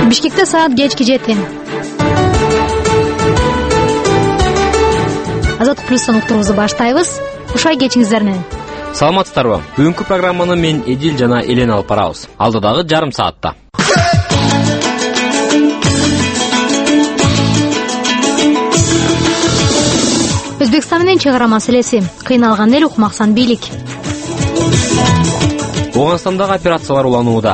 Бишкекте саат кечки 7. Азаттык плюстан уктуруубузду баштайбыз. Ушай кечиңиздер менен. Саламатсыздарбы? Бүгүнкү программаны мен Эдил жана Элена алып барабыз. Алдыдагы жарым саатта. Өзбекстан менен чек ара маселеси, кыйналган эл укмаксан бийлик. Оганстандагы операциялар уланууда.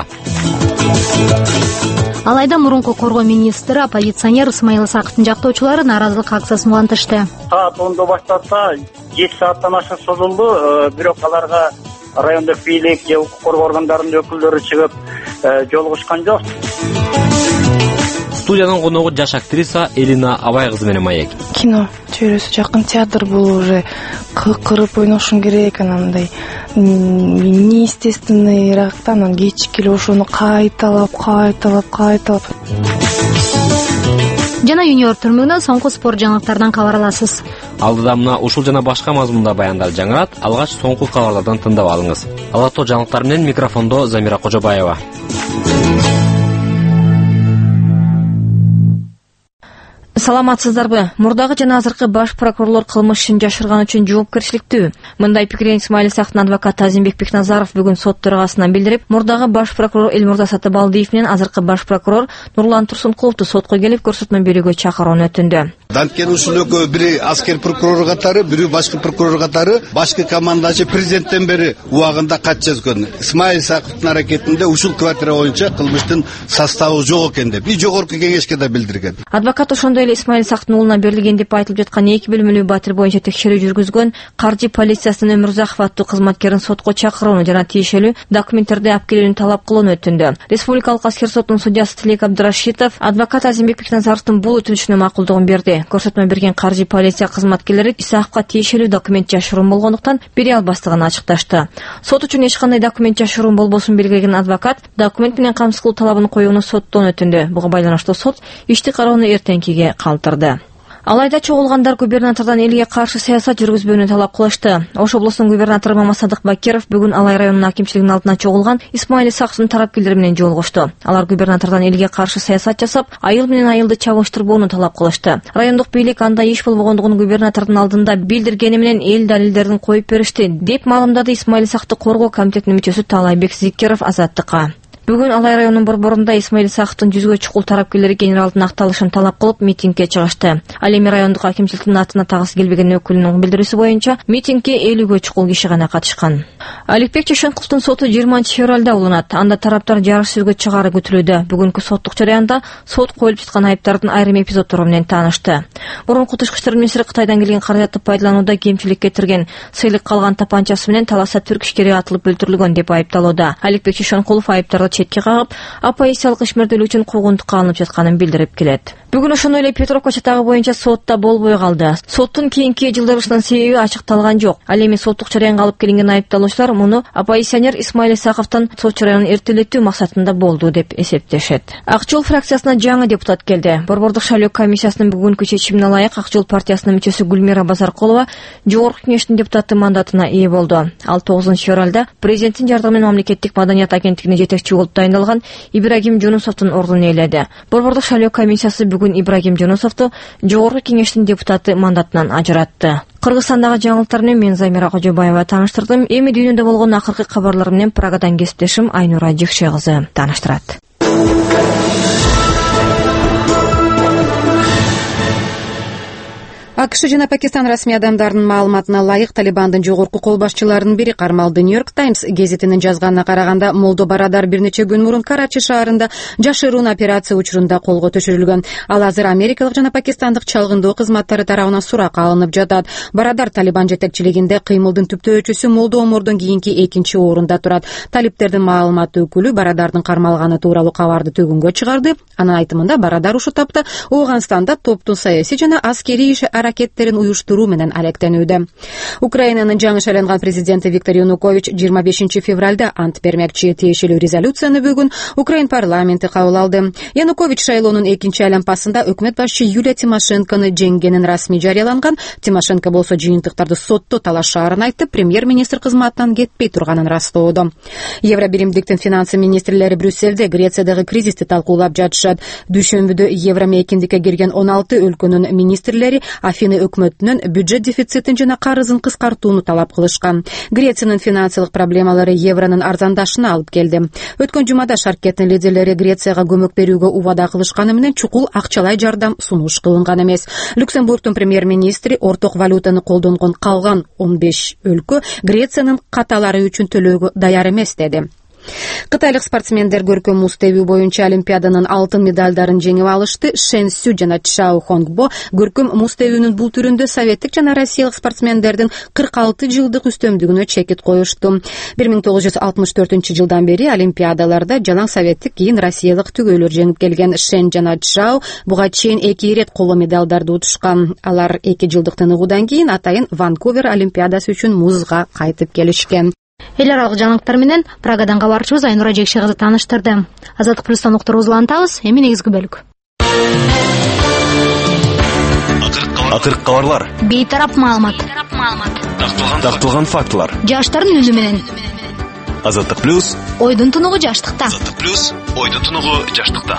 Алайда мурунку коргоо министри оппозиционер Исмаил Исаковдун жактоочулары нааразылык акциясын улантышты. Саат 10 башталса 7 сааттан ашык созулду. Бирок аларга райондук бийлик же укук коргоо органдарынын өкүлдөрү чыгып жолугушкан жок. Студиянын коногу жаш актриса Элина Абай кызы менен маек. Кино чөйрөсү жакын театр бул уже кырып ойношуң керек, анандай неестественныйраак, анан кечик эле ошону кайталап. Жана Юниор түрмөгүнөн соңку спорт жаңылыктарынан кабар аласыз. Алдыда мына ушул жана башка мазмунда баяндар жаңырат. Алгач соңку кабарлардан тыңдап алыңыз. Алато жаңылыктар менен микрофондо Замира Кожобаева. Саламатсыздарбы? Мурдагы жана азыркы баш прокурорлор кылмыш ишин жашырган үчүн жоопкерчиликтүү. Мындай пикирин Исмаил Исаковдун адвокаты Азимбек Бекназаров бүгүн сот төрагасына билдирип, мурдагы баш прокурор Элмурза Сатыбалдиев менен азыркы баш прокурор Нурлан Турсункуловду сотко келип көрсөтмө берүүгө чакырууну өтүндү. Данкен ушул экөө бири аскер прокурор катары, бири башкы прокурор катары, башкы командачы президенттен бери убагында кат жазган. Исмаил Исаковдун аракетинде ушул квартира боюнча кылмыштын составы жок экен деп жогорку кеңешке да билдирген. Адвокат ошондой эле Исмаил Исаковдун уулуна берилген деп айтылып жаткан 2 бөлмөлүү батир боюнча текшерүү жүргүзгөн Каржы полициясынын Өмүрзаков аттуу кызматкерин сотко чакырууну жана тиешелүү документтерди алып келүүнү талап кылууну өтүндү. Республикалык аскер сотунун судьясы Тилек Абдырашитов адвокат Азимбек Бекназаровдун бул өтүнүшүнө макулдугун берди. Көрсөтмө берген Каржы полиция кызматкерлери Исаковго тиешелүү документ жашыруун болгондуктан бере албастыгын ачыкташты. Сот үчүн эч кандай документ жашыруун болбосун белгилеген адвокат документ менен камсыз кылуу талабын коюуну соттон өтүндү. Буга байланыштуу сот ишти кароону эртеңкиге калтырды. Алайда чогулгандар губернатордон элге каршы саясат жүргүзбөөнү талап кылышты. Ош облусунун губернатору Мамасадык Бакиров бүгүн Алай районунун акимчилигинин алдына чогулган Исмаил Исаковдун тарапкерлери менен жолугушту. Алар губернатордон элге каршы саясат жасап, айыл менен айылды чабыштырбоону талап кылышты. Райондук бийлик андай иш болбогондугун губернатордун алдында билдиргени менен эл далилдерин коюп беришти, деп маалымдады Исмаил Исаковду коргоо комитетинин мүчөсү Таалайбек Зикиров Азаттыкка. Бүгүн Алай районунун борборунда Исмаил Исаковдун 100гө чукул тарапкерлери генералдын акталышын талап кылып митингге чыгышты. Ал эми райондук акимчиликтин атына тагысы келбеген өкүлүнүн билдирүүсү боюнча митингге 50гө чукул киши гана катышкан. Аликбек Чешенкуловдун соту 20-февралда уланат. Анда тараптар жарыш сөзгө чыгаары күтүлүүдө. Бүгүнкү соттук жарыянда сот коюлуп жаткан айыптардын айрым эпизоддору менен таанышты. Мурунку тышкы иштер министри Кытайдан келген каражатты пайдаланууда кемчилик кетирген, сыйлык калган тапанчасы менен таласа түрк ишкери атылып өлтүрүлгөн деп айыпталууда. Аликбек Чешенкулов айыптарды четке кагып, оппозициялык ишмердүүлүк үчүн куугунтукка алынып жатканын билдирип келет. Бүгүн ошондой эле Петровка чатагы боюнча сотта болбой калды. Соттун кийинки жылдырышынын себеби ачыкталган жок. Ал эми соттук жарыянга алып келинген айыпталуучулар муну оппозиционер Исмаил Исаковдун сот жарыянын эртелетүү максатында болду деп эсептешет. Ак жол фракциясына жаңы депутат келди. Борбордук шайлоо комиссиясынын бүгүнкү чечимине ылайык Ак жол партиясынын мүчөсү Гүлмира Базаркулова жогорку кеңештин депутаты мандатына ээ болду. Ал 9-февралда президенттин жардамы менен мамлекеттик маданият агенттигине жетекчи болуп дайындалган Ибрагим Жунусовдун ордун ээледи. Борбордук шайлоо комиссиясы бүгүн Ибрагим Жунусовду жогорку кеңештин депутаты мандатынан ажыратты. Кыргызстандагы жаңылыктар менен мен Замира Кожобаева тааныштырдым. Эми дүйнөдө болгон акыркы кабарлар менен Прагадан кесиптешим Айнура Жикше кызы тааныштырат. АКШ жана Пакистан расмий адамдарынын маалыматына ылайык Талибандын жогорку кол башчыларынын бири кармалды. Нью-Йорк Таймс гезитинин жазганына караганда Молдо Барадар бир нече күн мурун Карачи шаарында жашыруун операция учурунда колго төшүрүлгөн. Ал азыр америкалык жана пакистандык чалгындоо кызматтары тарабынан суракка алынып жатат. Барадар Талибан жетекчилигинде кыймылдын түптөөчүсү Молдо Омордон кийинки 2-орунда турат. Талиптердин маалымат өкүлү Барадардын кармалганы тууралуу кабарды төгүнгө чыгарды. Анын айтымында Барадар ушул тапта Ооганстанда топтун саясий жана аскерий иш аракеттерин уюштуруу менен алектенүүдө. Украинанын жаңы шайланган президенти Виктор Янукович 25 февралда ант бермекчи. Тиешелүү резолюцияны бүгүн Украин парламенти кабыл алды. Янукович шайлоонун экинчи айланпасында өкмөт башчы Юлия Тимошенкону жеңгенин расмий жарыяланган. Тимошенко болсо жыйынтыктарды сотто талашаарын айтып, премьер-министр кызматынан кетпей турганын растоодо. Евробиримдиктин финансы министрлери Брюссельде Грециядагы кризисти талкуулап жатышат. Дүйшөмбүдө евро мейкиндикке кирген 16 өлкөнүн министрлери Афины өкмөтүнөн бюджет дефицитин жана карызын кыскартууну талап кылышкан. Грециянын финансылык проблемалары евронун арзандашына алып келди. Өткөн жумада шаркеттин лидерлери Грецияга көмөк берүүгө убада кылышканы менен чукул акчалай жардам сунуш кылынган эмес. Люксембургдун премьер-министри орток валютаны колдонгон калган 15 өлкө Грециянын каталары үчүн төлөөгө даяр эмес деди. Кытайлык спортсмендер көркөм муз тебүү боюнча олимпиаданын алтын медалдарын жеңип алышты. Шэн Сю жана Чао Хонгбо көркөм муз тебүүнүн бул түрүндө советтик жана россиялык спортсмендердин 46 жылдык үстөмдүгүнө чекит коюшту. 1964 бери олимпиадаларда жалаң советтик, кийин россиялык түгөйлөр жеңип келген Шэн жана Чао буга чейин 2 ирет коло медалдарды утушкан. Алар 2 жылдык тыныгуудан кийин атайын Ванкувер олимпиадасы үчүн музга кайтып келишкен. Эл аралык жаңылыктар менен Прагадан кабарчыбыз Айнура Жекше кызы тааныштырды. Азаттык плюстан уктуруп улантабыз. Эми негизги бөлүк. Акыркы кабарлар. Бейтарап маалымат. Такталган фактылар. Жаштардын үнү менен. Азаттык плюс. Ойдун тунугу жаштыкта. Азаттык плюс. Ойдун тунугу жаштыкта.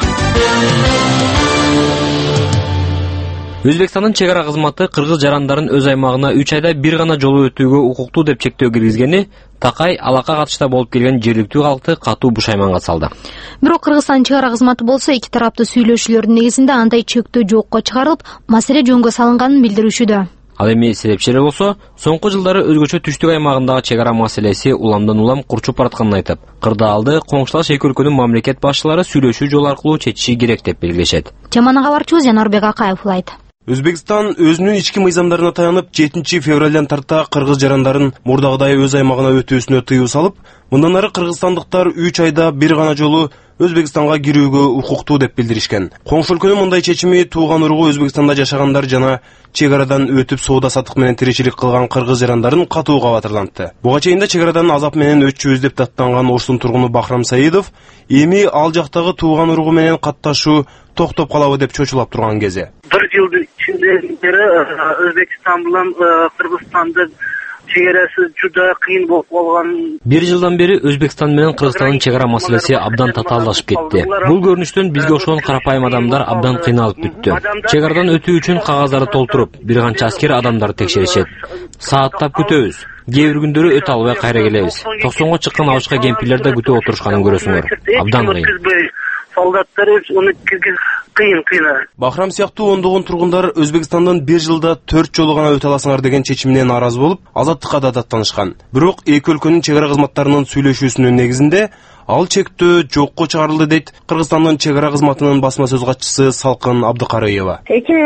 Өзбекстандын чек ара кызматы кыргыз жарандарын өз аймагына 3 айда бир гана жолу өтүүгө укуктуу деп чектөө киргизгени Такай алака катышта болуп келген жергиликтүү калкты катуу бушайманга салды. Бирок Кыргызстан чек ара кызматы болсо эки тараптуу сүйлөшүүлөрдүн негизинде андай чектөө жокко чыгарылып, маселе жөнгө салынганын билдиришүүдө. Ал эми себепчилер болсо, соңку жылдары өзгөчө түштүк аймагындагы чек ара маселеси уламдан улам курчуп баратканын айтып, кырдаалды коңшулаш эки өлкөнүн мамлекет башчылары сүйлөшүү жолу аркылуу чечиши керек деп белгилешет. Теманы кабарчыбыз Жанарбек Акаев улайт. Өзбекстан өзүнүн ички мыйзамдарына таянып 7 февралдан тарта кыргыз жарандарын мурдагыдай өз аймагына өтүүсүнө тыюу салып, мындан ары кыргызстандыктар 3 айда бир гана жолу Өзбекстанга кирүүгө укуктуу деп билдиришкен. Коңшу өлкөнүн мындай чечими тууган уругу Өзбекстанда жашагандар жана чек арадан өтүп соода саттык менен тиричилик кылган кыргыз жарандарын катуу кабатырлантты. Буга чейин да чек арадан азап менен өтчүбүз деп даттанган Оштун тургуну Бахрам Саидов эми ал жактагы тууган уругу менен катташуу токтоп калабы деп чочулап турган кези. Bir yıl içinde Özbekistan bilen Kırgızstan'da чегерасы жуда кыйын болуп калган. Бир жылдан бери Өзбекстан менен Кыргызстандын чек ара маселеси абдан татаалдашып кетти. Бул көрүнүштөн бизге окшогон карапайым адамдар абдан кыйналып бүттү. Чек арадан өтүү үчүн кагаздарды толтуруп, бир канча аскер адамдарды текшеришет. Сааттап күтөбүз. Кээ бир күндөрү өтө албай кайра келебиз. 90го чыккан абышка кемпирлер да күтүп отурушканын көрөсүңөр. Абдан кыйын. Солдаттар уну кыйын. Бахрам сыяктуу ондогон тургундар Өзбекстандан бир жылда 4 жолу гана өтө аласыңар деген чечимден нааразы болуп, азаттыкка да даттанышкан. Бирок эки өлкөнүн чек ара кызматтарынын сүйлөшүүсүнүн негизинде ал чектөө жокко чыгарылды дейт Кыргызстандын чек ара кызматынын басма сөз катчысы Салкын Абдыкарыева.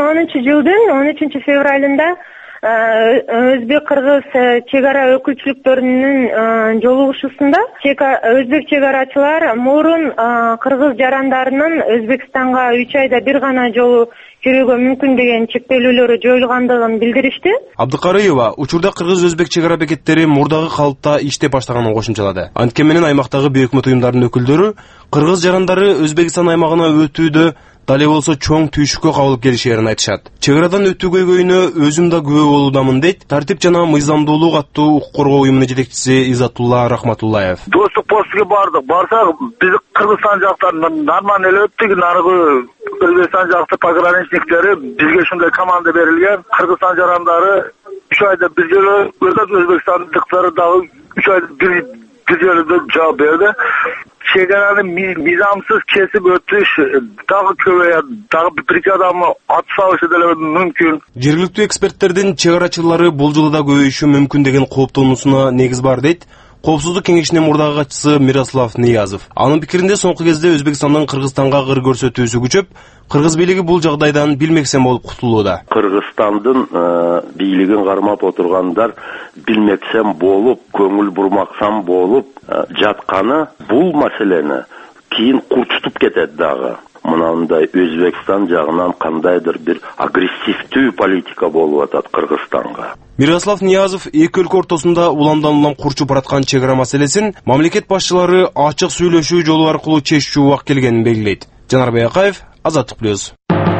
2010 февралында Өзбек-Кыргыз чек ара өкүлчүлүктөрүнүн жолугушуусунда өзбек чек арачылар мурун кыргыз жарандарынын Өзбекстанга 3 айда бир гана жолу кирүүгө мүмкүн деген чектөөлөрү жоюлгандыгын билдиришти. Абдыкарыева учурда кыргыз-өзбек чек ара бекеттери мурдагы калыпта иштеп баштаганын кошумчалады. Анткени менен аймактагы бейөкмөт уюмдардын өкүлдөрү кыргыз жарандары Өзбекстан аймагына өтүүдө дале болсо чоң түйшүккө кабылып келишерин айтышат. Чек арадан өтүү көйгөйүнө өзүм да күбө болуудамын дейт Тартип жана мыйзамдуулук аттуу укук коргоо уюмунун жетекчиси Изатулла Рахматуллаев. Достук постуга барсак, биз Кыргызстан жактан нормально эле өттүк, нарыгы Өзбекстан жакты пограничниктери бизге ушундай команда берилген. Кыргызстан жарандары 3 айда бир жолу өтөт, Өзбекстандыктары дагы 3 айда бир жолу жооп берди. Чек араны мыйзамсыз кесип өтүш дагы көбөйөт, дагы бир адам атып салышы деле мүмкүн. Жергиликтүү эксперттердин чек арачылары бул жылы да көбөйүшү мүмкүн деген кооптонуусуна негиз бар дейт Коопсуздук кеңешинин мурдагы катчысы Мирослав Ниязов. Анын пикиринде соңку кезде Өзбекстандын Кыргызстанга кыр көрсөтүүсү күчөп, кыргыз бийлиги бул жагдайдан билмексен болуп кутулууда. Кыргызстандын бийлигин кармап отургандар билмексен болуп, көңүл бурмаксан болуп жатканы бул маселени кийин курчутуп кетет дагы. Мынандай Өзбекстан жагынан кандайдыр бир агрессивдүү политика болуп атат Кыргызстанга. Мирослав Ниязов эки өлкө ортосунда уламдан курчуп бараткан чек ара маселесин мамлекет башчылары ачык сүйлөшүү жолу аркылуу чечүүгө убак келгенин белгилейт. Жанарбек Акаев, Азаттык плюс.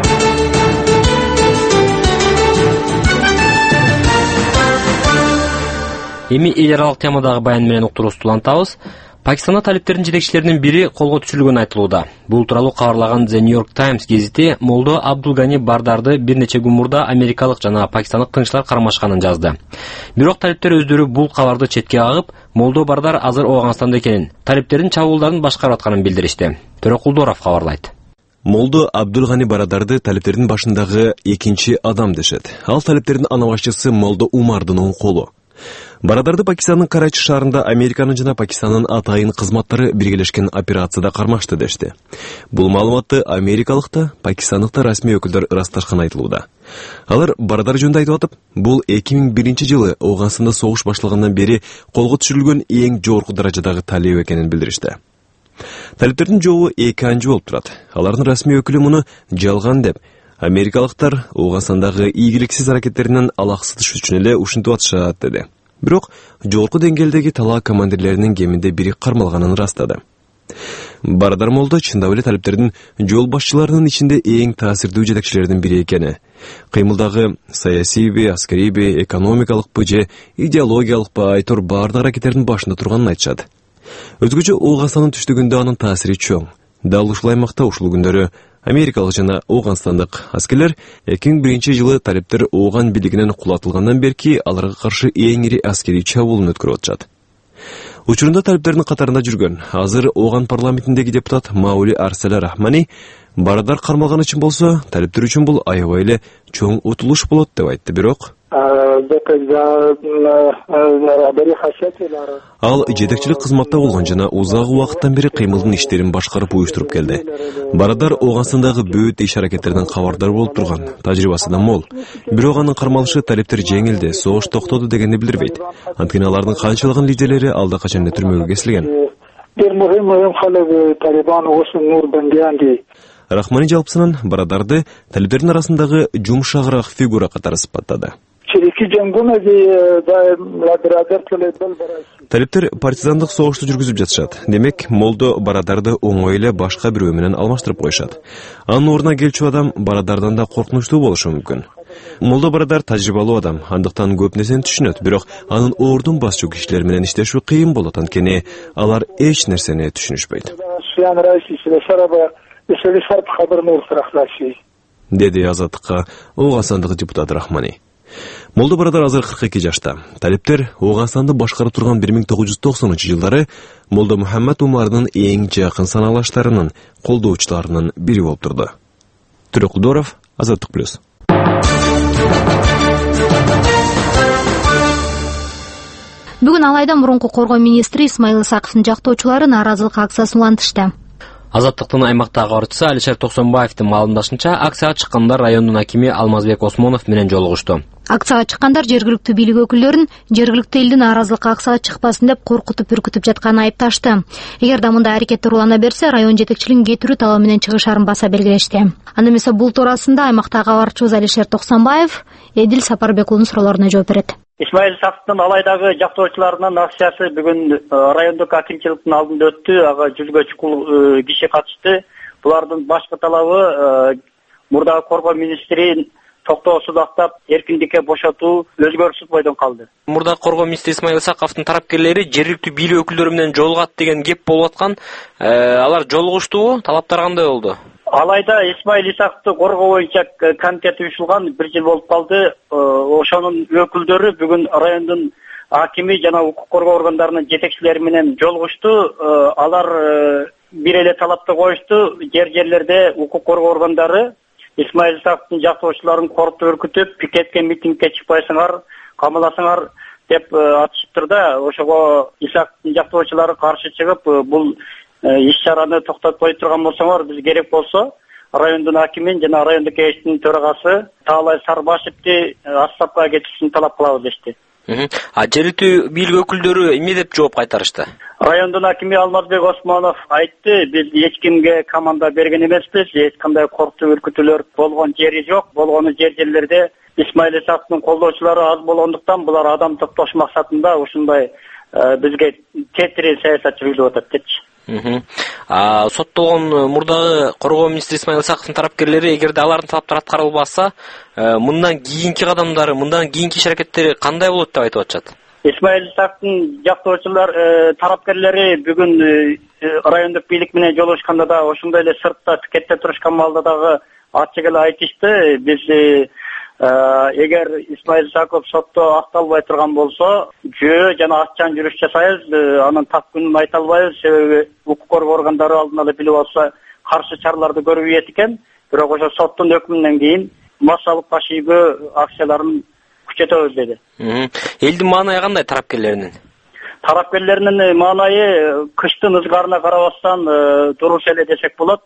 Эми эл аралык темадагы баян менен уктуруубузду улантабыз. Пакистанда талиптердин жетекчилеринин бири колго түшүрүлгөнү айтылууда. Бул тууралуу кабарлаган The New York Times гезити Молдо Абдулгани Бардарды бир нече күн мурда америкалык жана пакистандык тыңчылар кармашканын жазды. Бирок талиптер өздөрү бул кабарды четке кагып, Молдо Бардар азыр Ооганстанда экенин, талиптердин чабуулдарын башкарып атканын билдиришти. Төрөкулдоров кабарлайт. Молдо Абдулгани Барадарды талиптердин башындагы экинчи адам дешет. Ал талиптердин анабашчысы Молдо Умардын оң колу. Барадарды Пакистандын Карачи шаарында Американын жана Пакистандын атайын кызматтары биргелешкен операцияда кармашты дешти. Бул маалыматты америкалык да, пакистандык да расмий өкүлдөр ырасташкан айтылууда. Алар Барадар жөнүндө айтып атып, бул 2001 жылы Ооганстанда согуш башталгандан бери колго түшүрүлгөн эң жогорку даражадагы талип экенин билдиришти. Талиптердин жообу эки анчы болуп турат. Алардын расмий өкүлү муну жалган деп, америкалыктар Ооганстандагы ийгиликсиз аракеттеринен алаксытыш үчүн эле ушинтип атышат деди. Бирок жогорку деңгээлдеги талаа командирлеринин кеминде бири кармалганын ырастады. Барадар Молдо чындап эле талиптердин жол башчыларынын ичинде эң таасирдүү жетекчилердин бири экени. Кыймылдагы саясийби, аскарийби, экономикалыкпы же идеологиялыкпы айтор баардык аракеттердин башында турганын айтышат. Өзгөчө Ооганстандын түштүгүндө анын таасири чоң. Дал ушул аймакта ушул күндөрү америкалык жана Ооганстандык аскерлер 2001 жылы талиптер Ооган бийлигинен кулатылгандан берки аларга каршы эң ири аскерий чабуулун өткөрүп атышат. Учурунда талиптердин катарында жүргөн азыр Ооган парламентиндеги депутат Маули Арселя Рахмани Барадар кармалган үчүн болсо, талиптер үчүн бул аябай эле чоң утулуш болот деп айтты. Бирок ал жетекчилик кызматта болгон жана узак убакыттан бери кыймылдын иштерин башкарып уюштуруп келди. Барадар Ооганстандагы бүт иш аракеттерден кабардар болуп турган, тажрыйбасы да мол. Бирок анын кармалышы талиптер жеңилди, согуш токтоду дегенди билдирбейт. Анткени алардын канчалыгын лидерлери алда качан эле түрмөгө кесилген. Рахмани жалпысынан Барадарды талиптердин арасындагы жумшагыраак фигура катары сыпаттады. Талиптер партизандык согушту жүргүзүп жатышат. Демек, Молдо Барадарды оңой эле башка бирөө менен алмаштырып коюшат. Анын ордуна келчү адам Барадардан да коркунучтуу болушу мүмкүн. Молдо Барадар тажрыйбалуу адам, андыктан көп нерсени түшүнөт, бирок анын ордун басчу кишилер менен иштешүү кыйын болот, анткени алар эч нерсени түшүнүшпөйт. Деди Азаттыкка Ооганстандык депутат Рахмани. Молдо Барадар азыр 42 жашта. Талиптер Ооганстанды башкарып турган 1990-жылдары Молдо Мухаммад Умардын эң жакын саналаштарынын, колдоочуларынын бири болуп турду. Төрөкулдоров, Азаттык плюс. Бүгүн Алайда мурунку коргоо министри Исмаил Исаковдун жактоочулары нааразылык акциясын улантышты. Азаттыктын аймактагы кабарчысы Алишер Токсонбаевдин маалымдашынча, акцияга чыккандар райондун акими Алмазбек Осмонов менен жолугушту. Акцияга чыккандар жергиликтүү бийлик өкүлдөрүн жергиликтүү элдин нааразылык акцияга чыкпасын деп коркутуп үркүтүп жатканын айыпташты. Эгерде мындай аракеттер улана берсе, район жетекчилигин кетирүү талабы менен чыгышарын баса белгилешти. Анда эмесе бул туурасында аймактагы кабарчыбыз Алишер Токсонбаев Эдил Сапарбекулунун суроолоруна жооп берет. Исмаил Исаковдун Алайдагы жактоочуларынын акциясы бүгүн райондук акимчиликтин алдында өттү. Ага 100гө чукул киши катышты. Булардын башкы талабы мурдагы коргоо министрин токтоосун актап, эркиндикке бошотуу, өзгөрүүсүз бойдон калды. Мурдагы коргоо министри Исмаил Исаковдун тарапкерлери жергиликтүү бийлик өкүлдөрү менен жолугат деген кеп болуп аткан. Алар жолугуштубу? Талаптар кандай болду? Алайда Исмаил Исаковду коргоо боюнча комитет уюшулган 1 жыл болуп калды. Ошонун өкүлдөрү бүгүн райондун акими жана укук коргоо органдарынын жетекчилери менен жолугушту. Алар бир эле талапты коюшту. Жерлерде укук коргоо органдары Исмаил Исаковдун жактоочуларын коркутуп үркүтүп, пикетке, митингге чыкпайсыңар, камаласыңар деп атышыптыр да. Ошого Исаковдун жактоочулары каршы чыгып, бул иш-чараны токтотпой турган болсоңор, биз керек болсо райондун акимин жана райондук кеңештин төрагасы Таалай Сарбашевди отставкага кетишин талап кылабыз дешти. Жергиликтүү бийлик өкүлдөрү эмне деп жооп кайтарышты? Райондун акими Алмазбек Осмонов айтты, биз эч кимге команда берген эмеспиз, эч кандай коркутуу үркүтүүлөр болгон жери жок. Болгону жерлерде Исмаил Исаковдун колдоочулары аз болгондуктан булар адам топтош максатында ушундай бизге тетири саясат жүргүзүп атат депчи. Соттолгон мурдагы коргоо министри Исмаил Исаковдун тарапкерлери эгерде алардын талаптары аткарылбаса, мындан кийинки кадамдары, мындан кийинки иш аракеттери кандай болот деп айтып атышат? Исмаил Исаковдун жактоочулар тарапкерлери бүгүн райондук бийлик менен жолугушканда да ошондой эле сыртта пикетте турушкан маалда дагы ачык эле айтышты. Биз эгер Исмаил Исаков сотто акталбай турган болсо, жөө жана аччан жүрүш жасайбыз, анын так күнүн айта албайбыз. Себеби укук коргоо органдары алдын ала билип алса каршы чараларды көрбөйт экен. Бирок ошо соттун өкүмүнөн кийин массалык баш ийгөө акцияларын күчөтөбүз деди. Элдин маанайы кандай тарапкерлеринин? Тарапкерлеринин маанайы кыштын ызгарына карабастан туруш эле десек болот.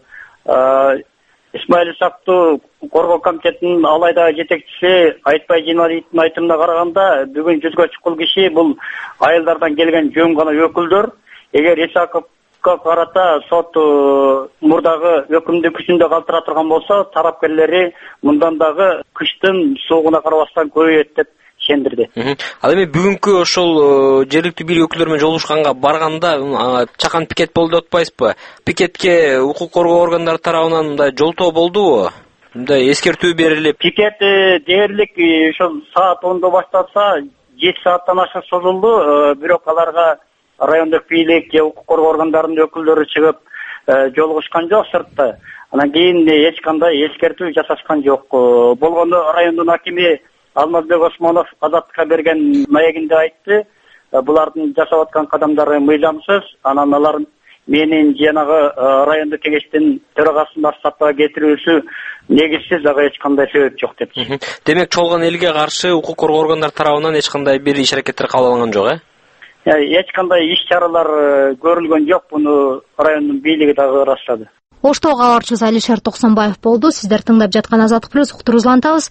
Исмаил Исаковду коргоо комитетинин алайдагы жетекчиси Айтбай Жиналиевдин айтымына караганда, бүгүн 100гө чукул киши бул айылдардан келген жөн гана өкүлдөр. Эгер Исаковго карата сот мурдагы өкүмдү күчүндө калтыра турган болсо, тарапкерлери мындан дагы кыштын суугуна карабастан көбөйөт деп ишендирди. Ал эми бүгүнкү ошол жергиликтүү бийлик өкүлдөрү менен жолугушканга барганда чакан пикет болду деп атпайсызбы? Пикетке укук коргоо органдары тарабынан мындай жолтоо болдубу? Мындай эскертүү берилип? Пикет дээрлик ошол саат 10до башталса 7 сааттан ашык созулду. Бирок аларга райондук бийлик же укук коргоо органдарынын өкүлдөрү чыгып жолугушкан жок сыртта. Анан кийин эч кандай эскертүү жасашкан жок. Болгону райондун акими Алмазбек Осмонов Азаттыкка берген маегинде айтты, булардын жасап аткан кадамдары мыйзамсыз, анан алар менин жанагы райондук кеңештин төрагасын сапка кетирүүсү негизсиз, ага эч кандай себеп жок деп. Демек, чолгон элге каршы укук коргоо органдары тарабынан эч кандай бир иш аракеттер кабыл алынган жок, Эч кандай иш чаралар көрүлгөн жок, буну райондун бийлиги дагы ырастады. Оштоо кабарчыбыз Алишер Токсонбаев болду. Сиздер тыңдап жаткан Азаттык плюс уктурубузду улантабыз.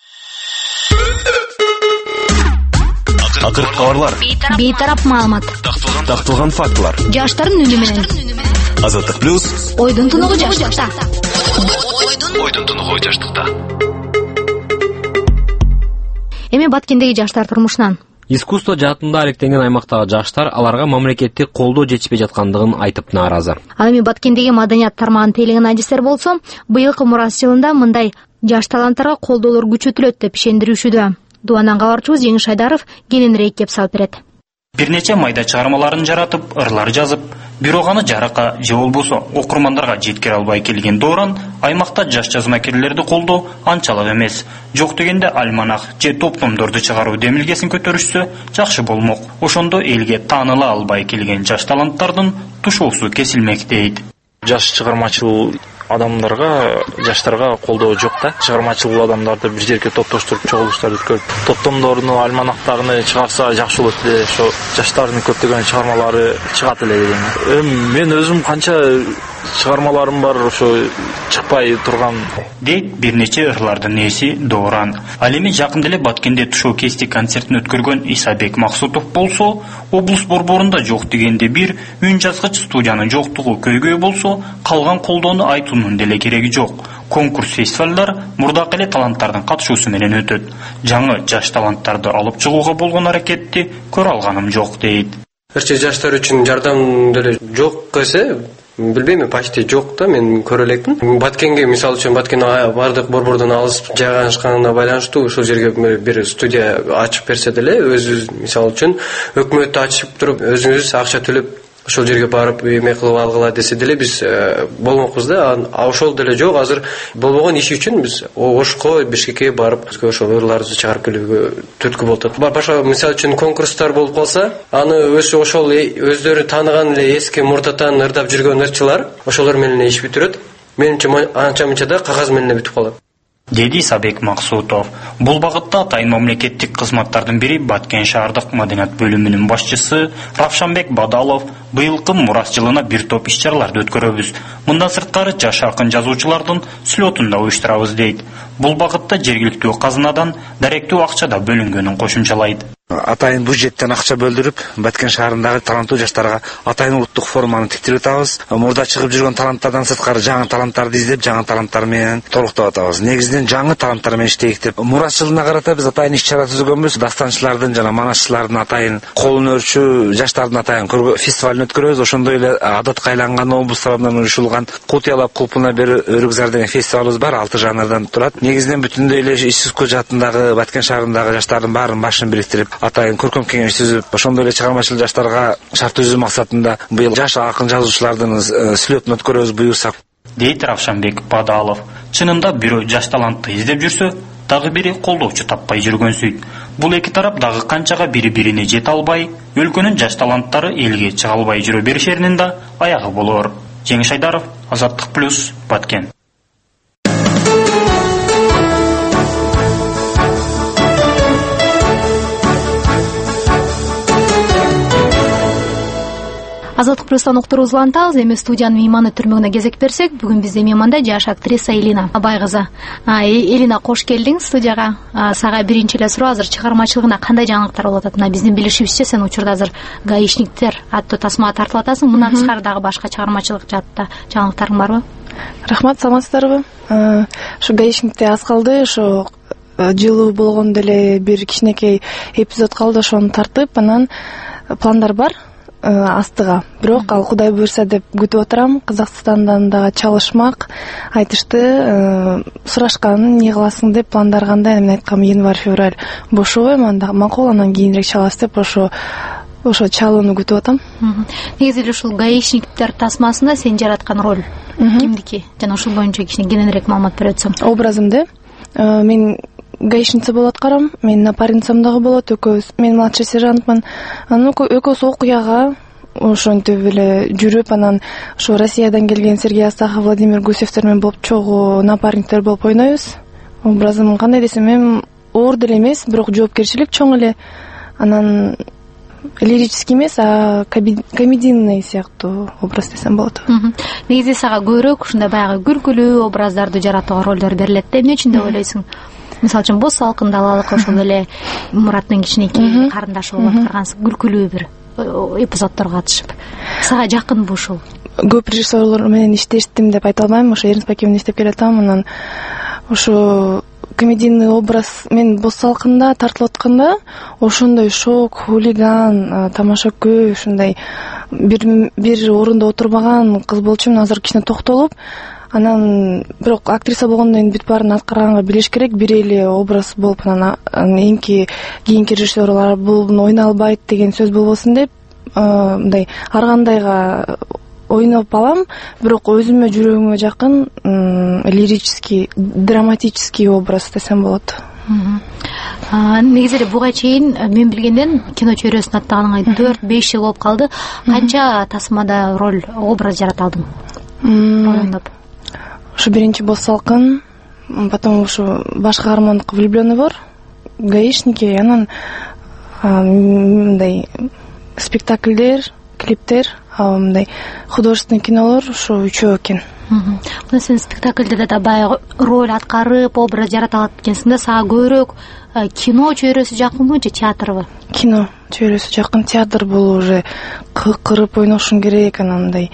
Акыркы кабарлар. Бейтарап маалымат. Такталган фактылар. Жаштардын үнү менен. Азаттык плюс. Ойдун тунугу жаштыкта. Ойдун тунугу жаштыкта. Эми Баткендеги жаштар турмушунан. Искусство жаатында алектенген аймактагы жаштар аларга мамлекеттик колдоо жетишпей жаткандыгын айтып нааразы. Ал эми Баткендеги маданият тармагын тейлеген адистер болсо, быйылкы мурас жылында мындай жаш таланттарга колдоолор күчөтүлөт деп ишендирүүшүдө. Дуанан кабарчыбыз Жеңиш Айдаров кененирээк кеп салып берет. Бир нече майда чыгармаларын жаратып, ырлар жазып, бирок аны жаракка же болбосо окурмандарга жеткире албай келген Дооран аймакта жаш жазмакерлерди колдоо анчалык эмес. Жок дегенде альманах же топтомдорду чыгаруу демилгесин көтөрүшсө жакшы болмок. Ошондо элге тааныла албай келген жаш таланттардын тушоосу кесилмек дейт. Жаш чыгармачыл адамдарга, жаштарга колдоо жок да. Чыгармачыл адамдарды бир жерге топтоштуруп чогулуштар өткөрүп, топтомдорду, альманактарны чыгарса жакшы болот эле. Ошо жаштардын көптөгөн чыгармалары чыгат эле деген. Мен өзүм канча чыгармаларым бар, ошо чыкпай турган дейт бир нече ырлардын ээси Дооран. Ал эми жакында эле Баткенде тушоо кести концертин өткөргөн Исабек Максутов болсо, облус борборунда жок дегенде бир үн жазгыч студиянын жоктугу көйгөй болсо, калган колдоону айтуунун деле кереги жок. Конкурс фестивалдар мурдакы эле таланттардын катышуусу менен өтөт. Жаңы жаш таланттарды алып чыгууга болгон аракетти көрө алганым жок дейт. Жаштар үчүн жардам деле жок десе, билбейм, почти жок да, мен көрө элекмин. Баткенге, мисалы үчүн, Баткен бардык борбордон алыс жайгашканына байланыштуу ушул жерге бир студия ачып берсе деле, өзүбүз мисалы үчүн өкмөттү ачып туруп, өзүбүз акча төлөп ошол жерге барып эме кылып алгыла десе деле биз болмокпуз да. Ошол деле жок. Азыр болбогон иш үчүн биз Ошко, Бишкекке барып, ошол ырларды чыгарып келүүгө түрткү болуп атат. Башка мисалы үчүн конкурстар болуп калса, аны ошол өздөрү тааныган эле эски мурдатан ырдап жүргөн ырчылар ошолор менен иш бүтүрөт. Менимче анча-мынча да кагаз менен бүтүп калат. Деди Исабек Максутов. Бул багытта атайын мамлекеттик кызматтардын бири Баткен шаардык маданият бөлүмүнүн башчысы Равшанбек Бадалов Быйылкы мурас жылына бир топ иш-чараларды өткөрөбүз. Мындан сырткары жаш акын жазуучулардын слетун да уюштурабыз дейт. Бул багытта жергиликтүү казынадан даректүү акча да бөлүнгөнүн кошумчалайт. Атайын бюджеттен акча бөлдүрүп, Баткен шаарындагы таланттуу жаштарга атайын улуттук форманы тиктирип атабыз. Мурда чыгып жүргөн таланттардан сырткары жаңы таланттарды издеп, жаңы таланттар менен толуктап атабыз. Негизинен жаңы таланттар менен иштейик деп. Мурас жылына карата биз атайын иш-чара түзгөнбүз. Дастанчылардын жана манашчылардын атайын колун өрчү, жаштардын атайын фестивалын өткөрөбүз. Ошондой эле адатка айланган облус тарабынан уюшулган Кутуялап кулпуна бери өрүкзар деген фестивалыбыз бар. 6 жанрдан турат. Негизинен бүтүндөй эле Иш-Сүзгө жаатындагы Баткен шаарындагы жаштардын баарын башын бириктирип, атайын көркөм кеңеш түзүп, ошондой эле чыгармачыл жаштарга шарт түзүү максатында быйыл жаш акын жазуучулардын слетун өткөрөбүз буюрсак, дейт Равшанбек Бадалов. Чынында бирөө жаш талантты издеп жүрсө, дагы бири колдоочу таппай жүргөнсүйт. Бул эки тарап дагы канчага бири-бирине жете албай, өлкөнүн жаш таланттары элге чыга албай жүрө беришеринин да аягы болор. Жеңиш Айдаров, Азаттык плюс, Баткен. Азаттык плюстан уктурууз улантабыз. Эми студиянын мейманы түрмөгүнө кезек берсек, бүгүн бизде мейманда жаш актриса Элина Байкызы. Элина, кош келдиң студияга. Сага биринчи эле суроо, азыр чыгармачылыгына кандай жаңылыктар болуп атат? Биздин билишибизче, сен учурда азыр гаишниктер аттуу тасмага тартылып атасың. Мындан тышкары дагы башка чыгармачылык жаатта жаңылыктарың барбы? Рахмат, саламатсыздарбы? Ушу гаишникте аз калды, ошо жылуу болгондо эле бир кичинекей эпизод калды, ошону тартып, анан пландар бар астыга. Бирок ал Кудай буйрса деп күтүп отурам. Казакстандан дагы чалышмак айтышты, сурашкан эмне кыласың деп пландарганда, мен айткам январь-февраль бошобойм, анда макул, анан кийинирээк чалабыз деп ошо чалууну күтүп атам. Негизи эле ушул гаишниктер тасмасында сен жараткан роль кимдики? Жана ушул боюнча кичине кененирээк маалымат бере өтсөң. Образымды мен гаишница болуп аткарам, мен напарницам дагы болот, экөөбүз. Мен младший сержантмын. Анан экөөбүз окуяга ошентип эле жүрүп, анан ошо Россиядан келген Сергей Астахов, Владимир Гусевтер менен болуп чогуу напарниктер болуп ойнойбуз. Образым кандай десем, эми оор деле эмес, бирок жоопкерчилик чоң эле. Анан лирический эмес, а комедийный сыяктуу образ десем болот. Негизи сага көбүрөөк ушундай баягы күлкүлүү образдарды жаратууга ролдор берилет да, эмне үчүн деп ойлойсуң? Мисалы үчүн Боз салкын далалык, ошол эле Мураттын кичинекей карындашы болуп аткаргансың, күлкүлүү бир эпизоддорго катышып. Сага жакынбы ушул? Көп режиссерлор менен иштештим деп айта албайм, ошо Эрнст Пакеевмен иштеп келатам, анан ошо комедийный образ мен Боз салкында тартылып атканда ошондой шок, хулиган, тамашакөй, ушундай бир орунда отурбаган кыз болчумун. Азыр кичине токтолуп, анан бирок актриса болгондон кийин бүт баарын аткарганга билиш керек, бир эле образ болуп, анан кийинки режиссерлор буну ойнай албайт деген сөз болбосун деп, мындай ар кандайга ойноп алам, бирок өзүмө жүрөгүмө жакын лирический, драматический образ десем болот. Негизи эле буга чейин мен билгенден кино чөйрөсүн аттаганыңа 4-5 жыл болуп калды. Канча тасмада роль, образ жарата алдың? Оюндоп. Ушу биринчи Боз салкын, потом ушу баш каармандыкка влюблённый вор, гаишники, анан мындай спектакльдер, клиптер, мындай художественный кинолор ушу 3 экен. Сен спектакльде да баягы роль аткарып, образ жарата алат экенсиң да, сага көбүрөөк кино чөйрөсү жакынбы же театрбы? Кино чөйрөсү жакын. Театр бул уже кырып ойношуң керек, анандай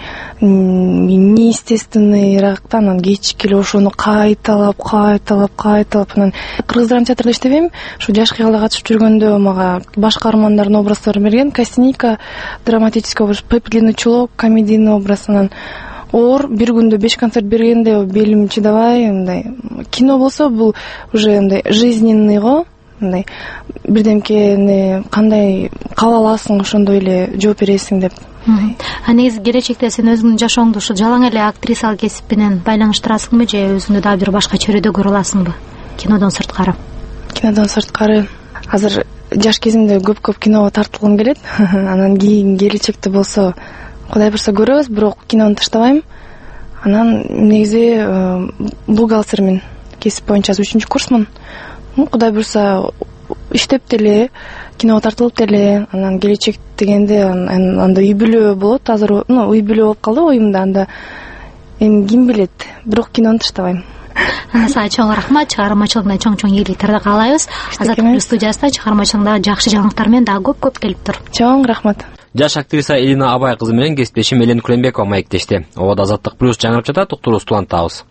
неестественныйраак да, анан кечик эле ошону кайталап, анан Кыргыз драма театрында иштебейм. Ушу жаш кыялга катышып жүргөндө мага баш каармандардын образдарын берген. Костяника драматический образ, Пеппи длинный чулок комедийный образ, анан оор бир күндө 5 концерт бергенде белим чыдабай, мындай кино болсо бул уже мындай жизненный го, мындай бирдемкени кандай кабыл аласың, ошондой эле жооп бересиң деп. Негизи келечекте сен өзүңдүн жашооңду ушу жалаң эле актрисалык кесип менен байланыштырасыңбы же өзүңдү дагы бир башка чөйрөдө көрө аласыңбы? Кинодон сырткары. Кинодон сырткары азыр жаш кезимде көп киного тартылгым келет. Анан кийин келечекте болсо Кудай буйрса көрөбүз, бирок кинону таштабайм. Анан негизи бухгалтермин, кесип боюнча 3-курсмун. Кудай буйрса иштеп деле, киного тартылып деле, анан келечек дегенде анда үй бүлө болот. Азыр үй бүлө болуп калды оюмда, анда эми ким билет, бирок кинону таштабайм. Сага чоң рахмат, чыгармачылыгына чоң ийгиликтерди каалайбыз. Азаттык плюс студиясында чыгармачылыгындагы жакшы жаңылыктар менен дагы көп келип тур. Чоң рахмат. Жаш актриса Элина Абай кызы менен кесиптешим Элен Күлөнбекова маектешти. Обада Азаттык плюс жаңырып жатат, уктуруубузду улантабыз.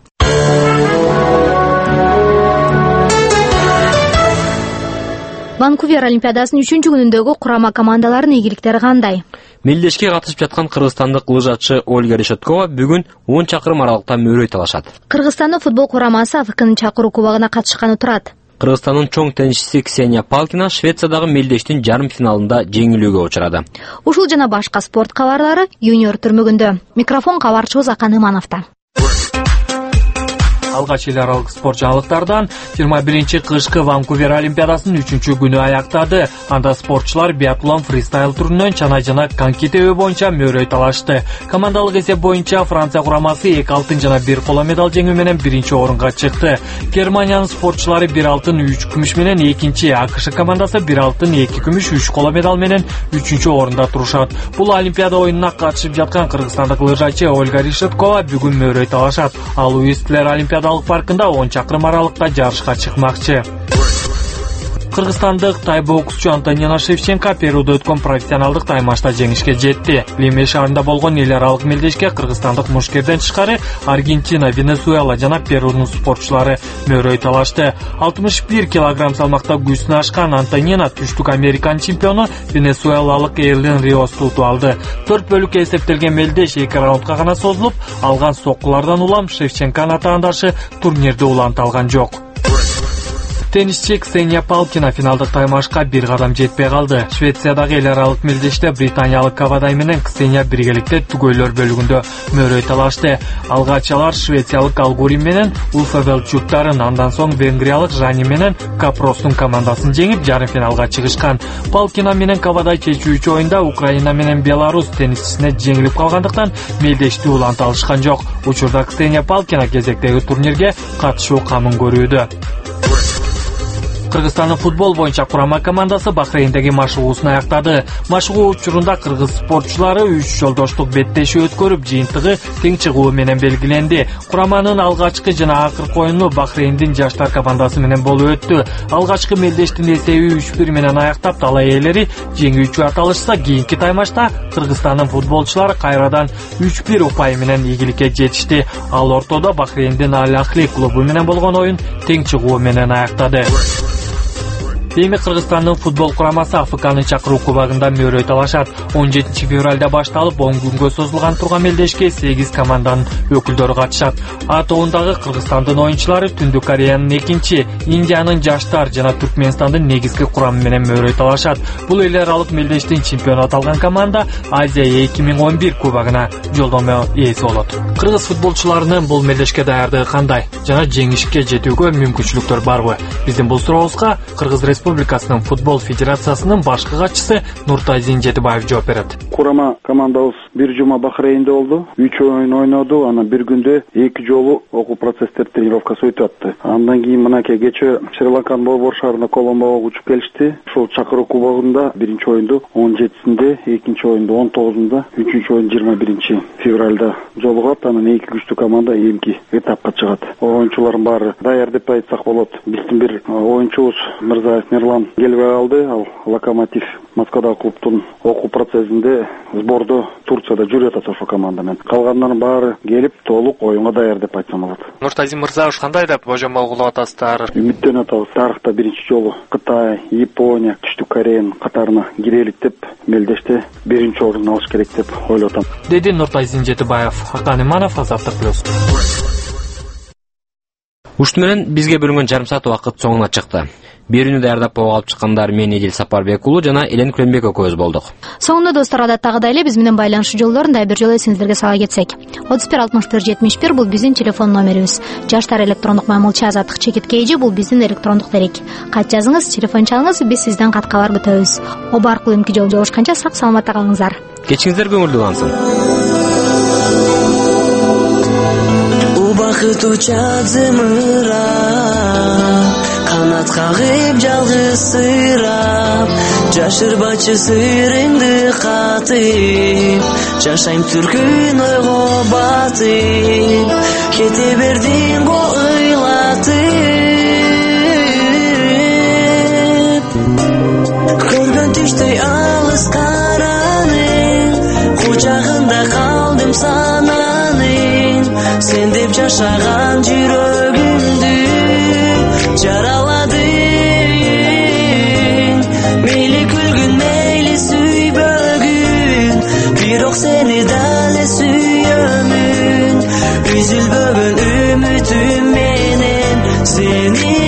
Ванкувер Олимпиадасынын 3-күнүндөгү курама командалардын ийгиликтери кандай? Мелдешке катышып жаткан кыргызстандык лыжачы Ольга Решеткова бүгүн 10 чакырым аралыкта мөөрөй талашат. Кыргызстандын футбол курамасы Африканын чакыруу кубогуна катышканы турат. Кыргызстандын чоң теннисчиси Ксения Палкина Швециядагы мелдештин жарым финалында жеңилүүгө учурады. Ушул жана башка спорт кабарлары Юниор түрмөгүндө. Микрофон кабарчыбыз Акан Имановдо. Алгач эл аралык спорт жаңылыктардан 21-чи кышкы Ванкувер Олимпиадасынын 3-күнү аяктады. Анда спортчулар биатлон фристайл түрүнөн чана жана коньки тебүү боюнча мөөрөй талашты. Командалык эсеп боюнча Франция курамасы 2 алтын жана 1 коло медаль жеңүү менен биринчи орунга чыкты. Германиянын спортчулары 1 алтын 3 күмүш менен экинчи, АКШ командасы 1 алтын 2 күмүш 3 коло медаль менен 3-чү орунда турушат. Бул Олимпиада оюнуна катышып жаткан кыргызстандык лыжачы Ольга Решеткова бүгүн мөөрөй талашат. Ал Уистлер Олимпиадалык паркында 10 чакырым аралыкта жарышка чыкмакчы. Кыргызстандык тай боксчу Антонина Шевченко Перуда өткөн профессионалдык таймашта жеңишке жетти. Лиме шаарында болгон эл аралык мелдешке кыргызстандык мушкерден тышкары Аргентина, Венесуэла жана Перунун спортчулары мөөрөй талашты. 61 килограмм салмакта күчүн ашкан Антонина Түштүк Американ чемпиону венесуэлалык Эрлин Риосту утуп алды. 4 бөлүккө эсептелген мелдеш 2 раундга гана созулуп, алган соккулардан улам Шевченконун атаандашы турнирде уланта алган жок. Теннисчи Ксения Палкина финалдык таймашка 1 кадам жетпей калды. Швециядагы эл аралык мелдеште британиялык Кавадай менен Ксения биргеликте түгөйлөр бөлүгүндө мөөрөй талашты. Алгач алар швециялык Алгурин менен Уфа Велчуктарын, андан соң венгриялык Жани менен Капростун командасын жеңип, жарым финалга чыгышкан. Палкина менен Кавадай чечүүчү оюнда Украина менен Беларусь теннисчисине жеңилип калгандыктан мелдешти уланта алышкан жок. Учурда Ксения Палкина кезектеги турнирге катышуу камын көрүүдө. Кыргызстандын футбол боюнча курама командасы Бахрейндеги машыгуусун аяктады. Машыгуу учурунда кыргыз спортчулары 3 жолдоштук беттешүү өткөрүп, жыйынтыгы тең чыгуу менен белгиленди. Кураманын алгачкы жана акыркы оюну Бахрейндин жаштар командасы менен болуп өттү. Алгачкы мелдештин эсеби 3-1 менен аяктап, талай ээлери жеңүүчү аталышса, кийинки таймашта Кыргызстандын футболчулары кайрадан 3-1 упай менен ийгиликке жетишти. Ал ортодо Бахрейндин Ал-Ахли клубу менен болгон оюн тең чыгуу менен аяктады. Эми Кыргызстандын футбол курамасы Африканын чакыруу кубогунда мөөрөй талашат. 17 февралда башталып, 10 күнгө созулган турган мелдешке 8 команданын өкүлдөрү катышат. А тобундагы Кыргызстандын оюнчулары Түндүк Кореянын экинчи, Индиянын жаштар жана Түркмөнстандын негизги курамы менен мөөрөй талашат. Бул эл аралык мелдештин чемпиону аталган команда Азия 2011 кубогуна жолдомо ээси болот. Кыргыз футболчуларынын бул мелдешке даярдыгы кандай жана жеңишке жетүүгө мүмкүнчүлүктөр барбы? Биздин бул сурообузга Кыргыз Республикасынын футбол федерациясынын башкы катчысы Нуртазин Жетибаев жооп берет. Курама командабыз бир жума Бахрейнде болду. 3 оюн ойноду. Анан бир күндө 2 жолу окуу процесстер тренировкасы өтүп атты. Андан кийин мынакей кечээ Шри-Ланканын Борбор шаарына Коломбого учуп келишти. Ошол чакыруу кубогунда биринчи оюнду 17-синде, экинчи оюнду 19-сунда, үчүнчү оюн 21 февралда жолугат. Анан 2 күчтүү команда эмки этапка чыгат. Оюнчулардын баары даяр деп айтсак болот. Биздин бир оюнчубуз Мырзаев Мерлан келбей калды. Ал Локомотив Москвадагы клубтун окуу процессинде сбордо Турцияда жүрүп атат ошол команда менен. Калгандарынын баары келип, толук оюнга даяр деп айтсам болот. Нуртазин мырза, кандай деп божомол кылып атасыздар? Үмүттөнүп атабыз. Тарыхта биринчи жолу Кытай, Япония, Түштүк Кореянын катарына кирелик деп, мелдеште биринчи орун алыш керек деп ойлоп атам. Деди Нуртазин Жетибаев, Акан Иманов, Азаттык плюс. Ушуну менен бизге бөлүнгөн жарым саат убакыт соңуна чыкты. Берүүнү даярдап алып чыккандар мен Эдил Сапарбек уулу жана Элен Күлөнбек экөөбүз болдук. Соңунда достор, адаттагыдай эле биз менен байланышуу жолдорун дагы бир жолу эсиңиздерге сала кетсек. 31-61-71 бул биздин телефон номерибиз. Жаштар электрондук мамилчи азаттык _KG бул биздин электрондук дерек. Кат жазыңыз, телефон чалыңыз, биз сизден кат кабар күтөбүз. Оба аркылуу эмки жолу жолугушканча сак саламатта калыңыздар. Кечиңиздер көңүлдүү болсун. Убакыт учат зымыра канат кагып жалгызсырап жашырбачы сырыңды катып жашайм түркүн ойго батып кете бердиң го ыйлатып көргөн түштөй алыс караның кучагында калдым сананың сен деп жашаган жүрөгүмдү жараладың мейли күлгүн мейли сүйбөгүн бирок сени дале сүйөмүн үзүлбөгөн үмүтүм менен сени